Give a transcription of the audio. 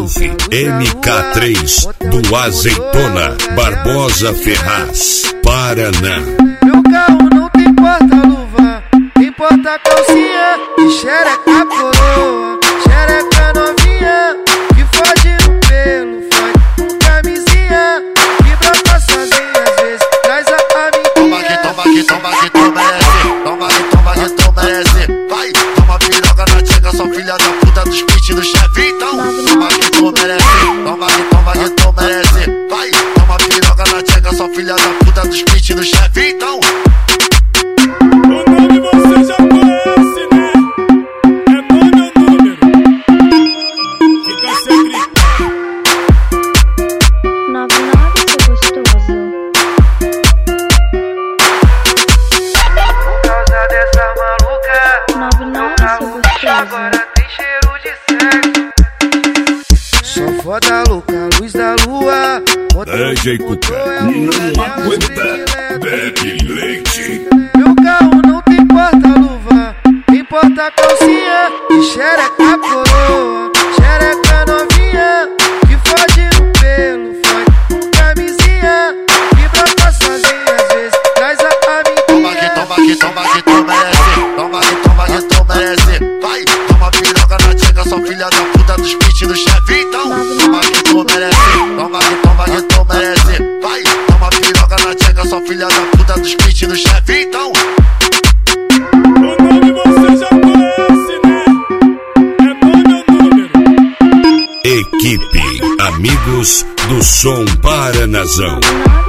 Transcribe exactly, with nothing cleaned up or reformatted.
ouve M K três do Azeitona, Barbosa Ferraz, Paraná. Meu carro não tem porta-luva, tem porta-calcinha e xereca coroa, xereca novinha, que fode no pelo, fode com camisinha, que brota sozinha, às vezes traz a amiguinha. Toma que toma que toma que toma esse, toma que toma que toma esse, vai, toma piroga na tchega, sua filha da puta dos pit do chefe, então, toma que tu merece, toma que toma que tu merece, vai, toma piroga na tchega, sua filha da puta dos pit do chefe, então. O nome você já conhece, né? É nome ou número? Fica sem gritar. nove nove, seu gostoso. Por causa dessa maluca, nove nove, seu gostoso. agora tem cheiro de sexo. Só foda louca, luz da lua. D J Cuca, não aguenta, bebe leite. Meu carro não tem porta-luva, tem porta-calcinha e xereca coroa, xereca novinha, que fode no pelo, fode com camisinha, que brota sozinha, às vezes traz a Toma que amiguinha. toma que toma que tu merece, toma que toma que tu merece, vai, toma piroga na tchega, sua filha da puta dos pit do chefe, então, toma que tu merece, toma que toma que tu merece, vai, toma piroga na tchega, sua filha da puta dos pit do chefe, então. O nome você já conhece, né? É nome ou número? Equipe Amigos do Som Paranazão.